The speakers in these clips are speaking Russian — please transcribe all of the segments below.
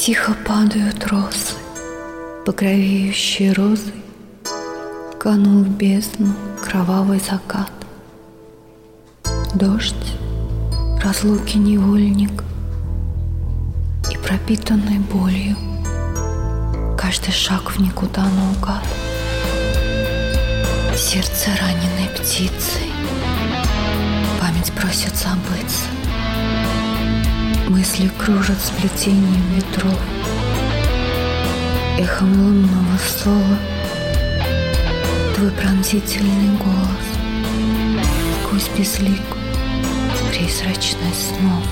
Тихо падают росы, багровеющие розы, канул в бездну кровавый закат. Дождь, разлуки невольник, и пропитанный болью каждый шаг в никуда наугад. Сердце раненой птицей, память просит забыться. Мысли кружат сплетением ветров, эхом лунного слова твой пронзительный голос сквозь безликую призрачность снов.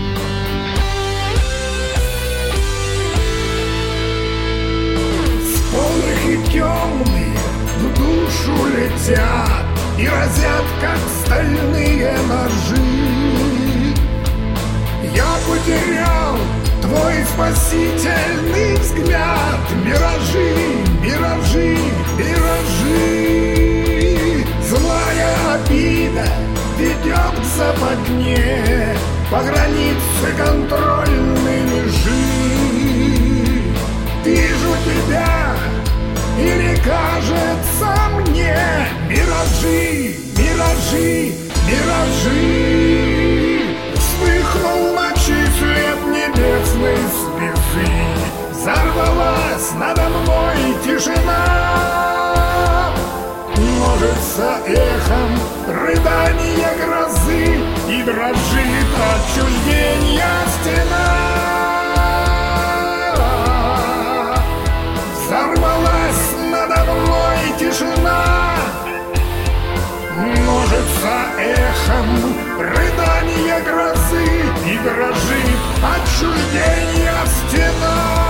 Сполохи темные в душу летят и разят, как стальные ножи. Я потерял твой спасительный взгляд. Миражи, миражи, миражи. Злая обида ведет к западне по границе контрольной межи. Вижу тебя, или кажется мне, миражи, миражи, миражи. Вспыхнул мотоцикл небесной звезды, взорвалась надо мной тишина. Множится эхом рыдания грозы, и дрожит отчужденья стена. Взорвалась надо мной тишина. Множится эхом рыдания грозы, и дрожит отчужденья стена.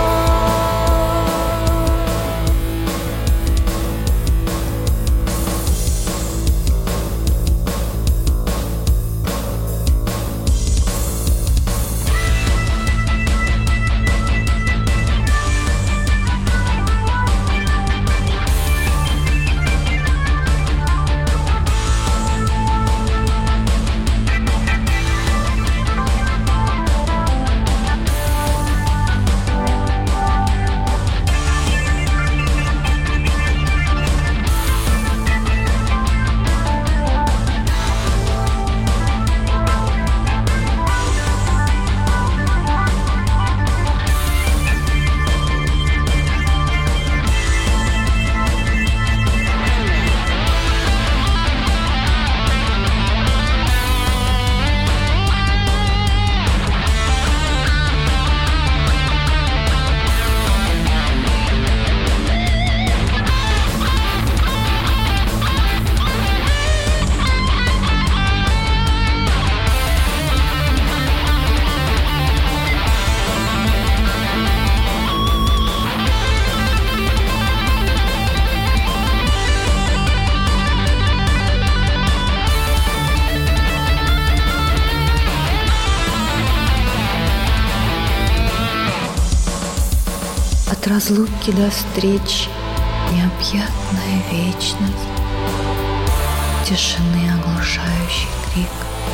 От разлуки до встречи необъятная вечность, тишины оглушающий крик,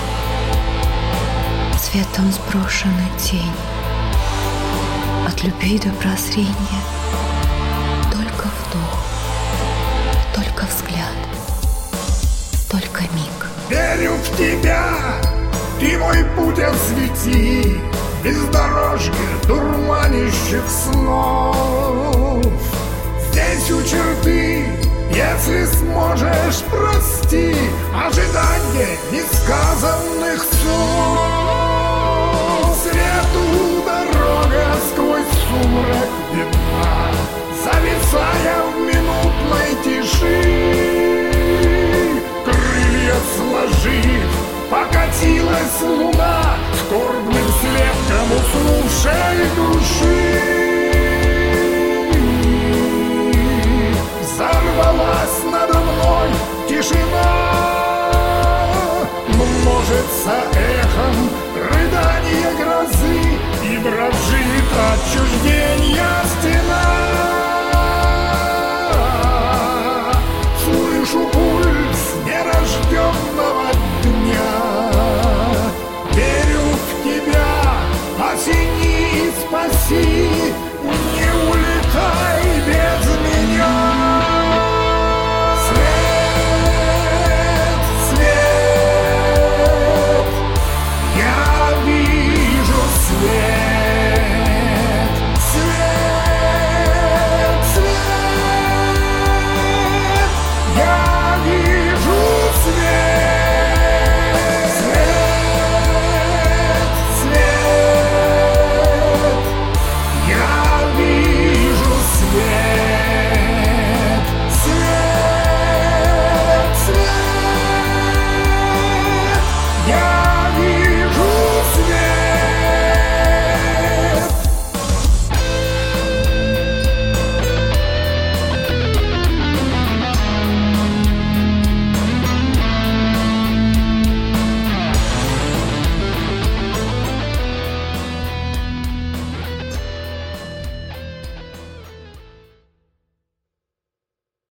светом сброшена тень. От любви до прозрения только вдох, только взгляд, только миг. Верю в тебя, ты мой путь освети, бездорожье дурманящих снов. Здесь у черты, если сможешь, прости ожидание несказанных слов. Свету дорога сквозь сумрак видна, зависая в минутной тиши. Крылья сложив, покатилась луна скорбным слепком уснувшей души. Взорвалась надо мной тишина. Множится эхом рыдания грозы, и дрожит отчужденья стена.